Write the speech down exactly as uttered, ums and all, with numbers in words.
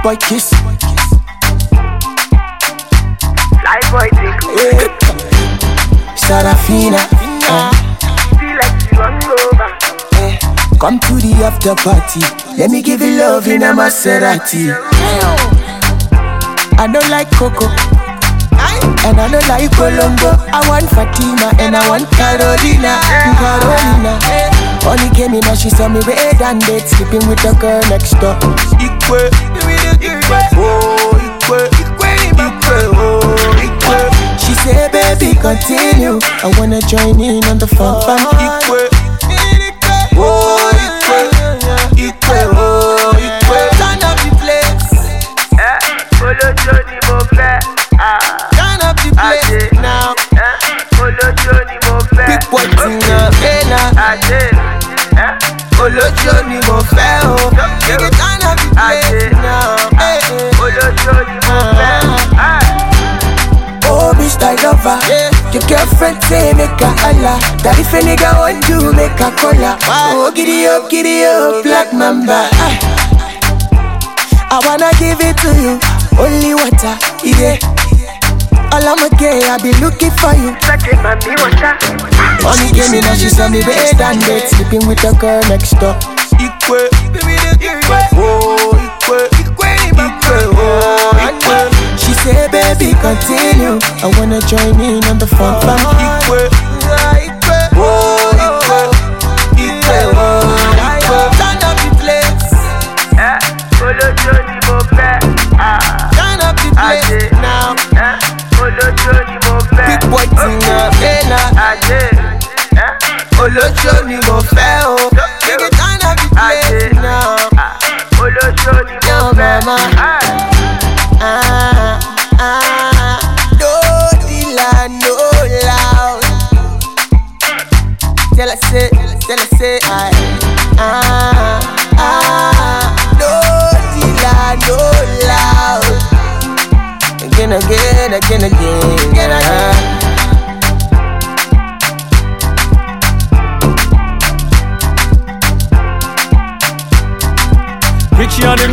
boy kiss. Life boy take Yeah. Sarafina, uh, feel like you want over. eh. Come to the after party. Let me give you love in a Maserati. I don't like Coco, and I don't like Colombo. I want Fatima and I want Carolina, Carolina. Only came in and she saw me red and dead, sleeping with the girl next door. Ikwe, Ikwe, oh Ikwe, Ikwe, Ikwe, oh Ikwe. She said, baby, continue. I wanna join in on the fun fun. Ikwe, oh Ikwe, Ikwe, oh Ikwe. Turn up the place. Eh, Olo Johnny mo fẹ́. Ah, Turn up the place now. eh, Olo Johnny mo fẹ́. Big boy thing up, hey now. Ade, eh, Olójó ni mo fẹ́ o. Take it turn up the place now. Hey, hey. Olo Johnny mo fẹ́. Ah. Oh, Mister Lover, your girlfriend say make a holla. That if a nigga want you, make a cola. Oh, giddy up, giddy up, Black Mamba. Ah. I wanna give it to you, only water, yeah. All I'ma get, I be looking for you. Sake mami water. Only came in and she saw me red and dead, sleeping with the girl next door. Ikwe, Ikwe, oh Ikwe, Ikwe, Ikwe, oh Ikwe. She said, baby, continue. I wanna join in on the fun fun. Ikwe, Ikwe, oh Ikwe, Ikwe, oh Ikwe. Turn up the place. Eh, Olo Johnny mo fẹ́. Ah, Turn up the place now. eh, Olo Johnny mo fẹ́. Big boy thing up, hey now. Ade, eh, Olójó ni mo fẹ́ o. Take it turn up the place now. ah, Olo Johnny mo Yo, fẹ́. mama. Ah. Ah, ah, no dealer, no loud. Tell her say, tell her say, I, ah, ah, no dealer, no loud. Again, again, again, again, again, again. Richie on the